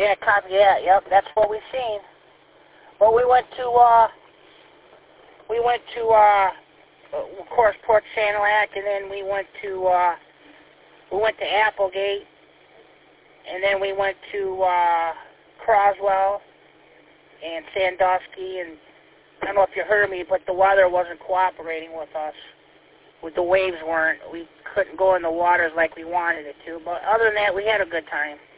Yeah, copy. Yeah, yep. That's what we've seen. But we went to of course, Port Sanilac, and then we went to Applegate, and then we went to Croswell and Sandusky, and I don't know if you heard me, but the weather wasn't cooperating with us. The waves weren't. We couldn't go in the waters like we wanted it to. But other than that, we had a good time.